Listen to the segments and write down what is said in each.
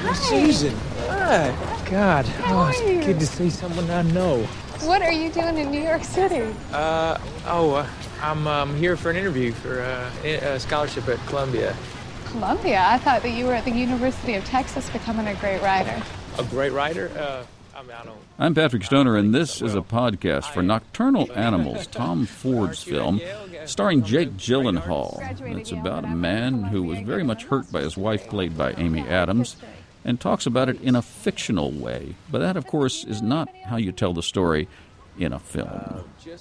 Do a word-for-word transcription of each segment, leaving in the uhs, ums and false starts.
Hi. Susan. Hi. God, oh, it's you? good to see someone I know. What are you doing in New York City? Uh, oh, uh, I'm um, here for an interview for uh, a scholarship at Columbia. Columbia? I thought that you were at the University of Texas becoming a great writer. A great writer? Uh, I mean, I don't... I'm Patrick Stoner, and this is a podcast for Nocturnal Animals, Tom Ford's film, starring Jake Gyllenhaal. It's about a man who was very much hurt by his wife, played by Amy Adams, and talks about it in a fictional way. But that, of course, is not how you tell the story in a film.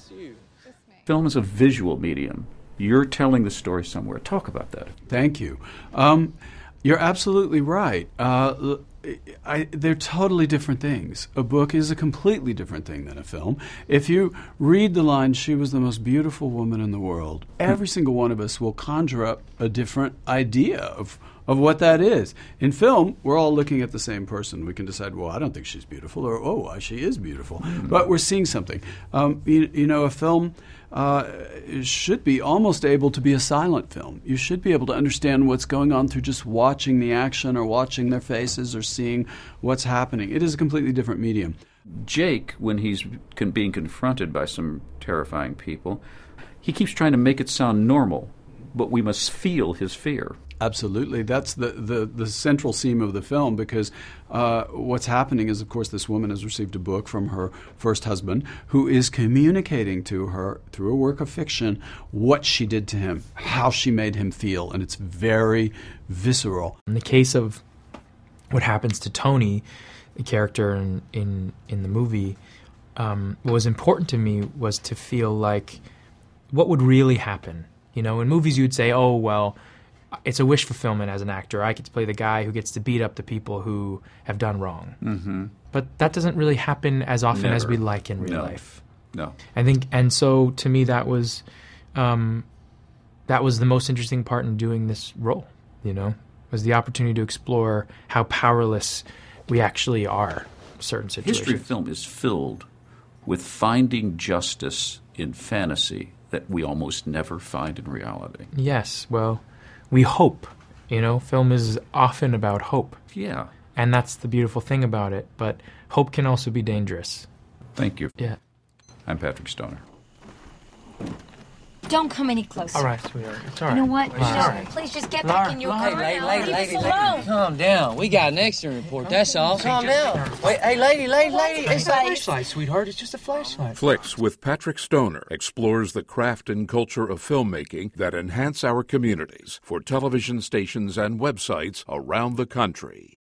Film is a visual medium. You're telling the story somewhere. Talk about that. Thank you. Um, you're absolutely right. Uh, I, they're totally different things. A book is a completely different thing than a film. If you read the line, "She was the most beautiful woman in the world," every single one of us will conjure up a different idea of of what that is. In film, we're all looking at the same person. We can decide, well, I don't think she's beautiful, or, oh, she is beautiful. Mm-hmm. But we're seeing something. Um, you, you know, a film uh, should be almost able to be a silent film. You should be able to understand what's going on through just watching the action or watching their faces or seeing what's happening. It is a completely different medium. Jake, when he's con- being confronted by some terrifying people, he keeps trying to make it sound normal, but we must feel his fear. Absolutely. That's the, the, the central theme of the film, because uh, what's happening is, of course, this woman has received a book from her first husband, who is communicating to her through a work of fiction what she did to him, how she made him feel, and it's very visceral. In the case of what happens to Tony, the character in, in, in the movie, um, what was important to me was to feel like what would really happen. You know, in movies you'd say, oh, well, it's a wish fulfillment as an actor. I get to play the guy who gets to beat up the people who have done wrong. Mm-hmm. But that doesn't really happen as often Never. as we like in real no. life. No. I think, and so to me that was um, that was the most interesting part in doing this role, you know, was the opportunity to explore how powerless we actually are in certain situations. History of film is filled with finding justice in fantasy that we almost never find in reality. Yes, well, we hope. You know, film is often about hope. Yeah. And that's the beautiful thing about it. But hope can also be dangerous. Thank you. Yeah. I'm Patrick Stoner. Don't come any closer. All right, sweetheart. It's all right. You know what? Laura. Just, Right. please just get Laura, back in your Laura. car Hey, now. lady, Leave lady, us lady, alone. calm down. We got an accident report, that's all. Calm down. Wait, hey, lady, lady, lady. It's a flashlight, sweetheart. It's just a flashlight. Flicks with Patrick Stoner explores the craft and culture of filmmaking that enhance our communities for television stations and websites around the country.